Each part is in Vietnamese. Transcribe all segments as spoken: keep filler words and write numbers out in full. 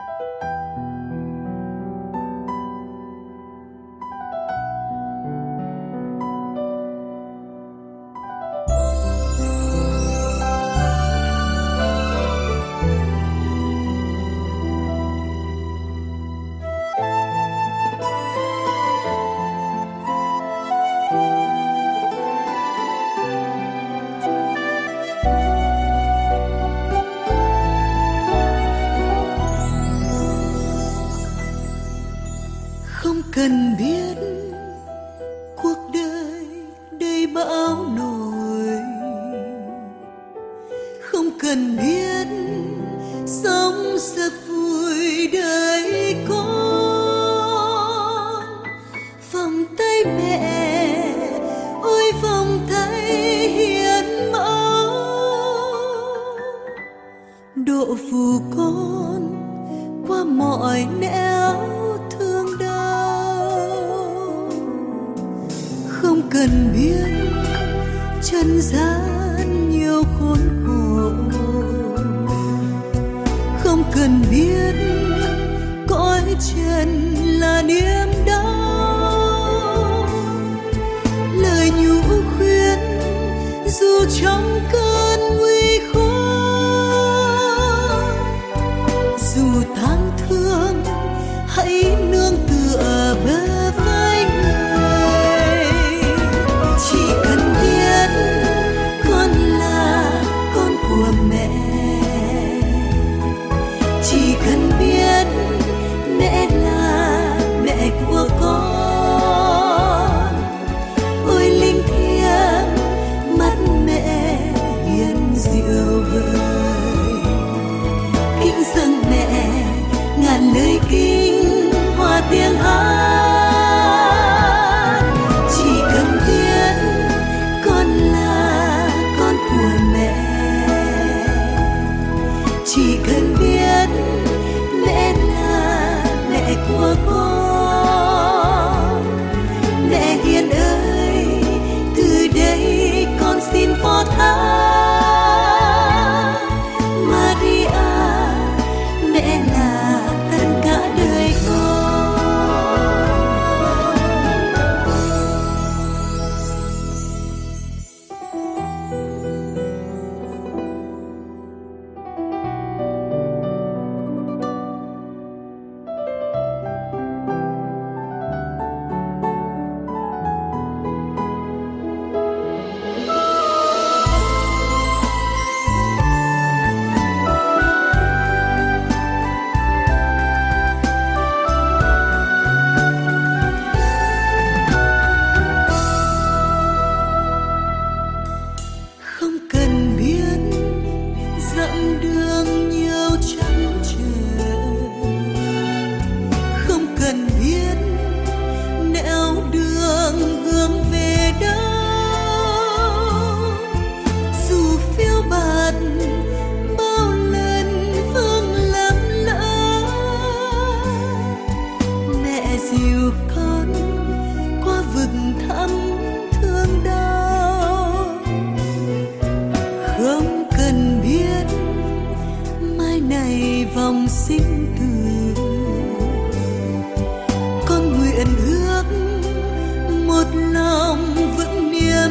Không cần biết cuộc đời đầy bão nổi, không cần biết sống rất vui đời con. Vòng tay mẹ ôi vòng tay hiền mẫu, độ phù con qua mọi nẻo thương đau. Không cần biết trần gian nhiều khốn khổ, không cần biết cõi trần là niềm đau. Lời nhủ khuyên dù trong cơn nguy khốn, dù tháng thương hãy nương tựa bờ vai người. Chỉ cần biết con là con của mẹ, chỉ cần biết mẹ là mẹ của con. Ôi linh thiêng mắt mẹ hiền diệu vời, kính dâng mẹ ngàn lời kinh hòa tiếng hát. Chỉ cần biết con là con của mẹ, chỉ cần biết mẹ là mẹ của con. Mẹ hiền ơi, từ đây con xin phó thác Maria, mẹ là tất cả đời con. Không cần biết dặm đường nhiều trăn trở, không cần biết nẻo đường hướng về đâu. Dù phiêu bạt bao lần phương lầm lỡ, mẹ dìu con qua vực thẳm thương đau. Không cần biết mai này vòng sinh tử, con nguyện ước một lòng vững niềm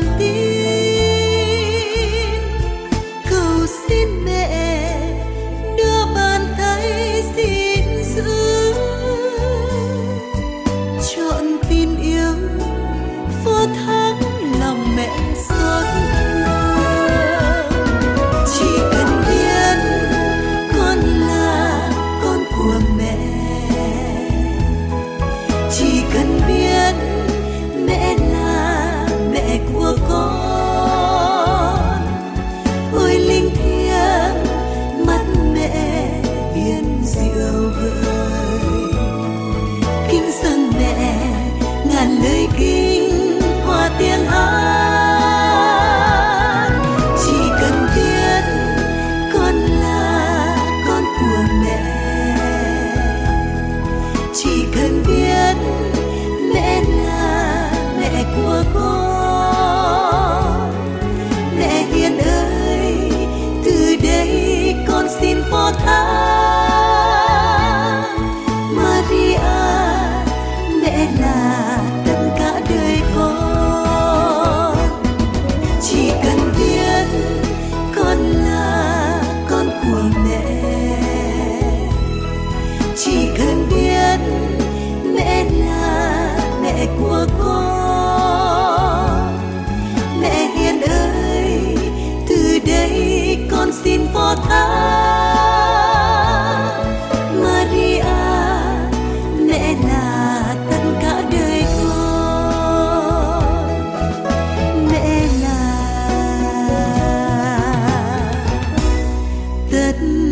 tin. Cầu xin mẹ đưa bàn tay xin giữ, trọn tin yêu phó thác lòng mẹ xót thương. Chỉ cần biết con là con của mẹ, chỉ cần biết mẹ là của con. Mẹ hiền ơi, từ đây con xin phó thác Maria, mẹ là tất cả đời con. Mẹ là tất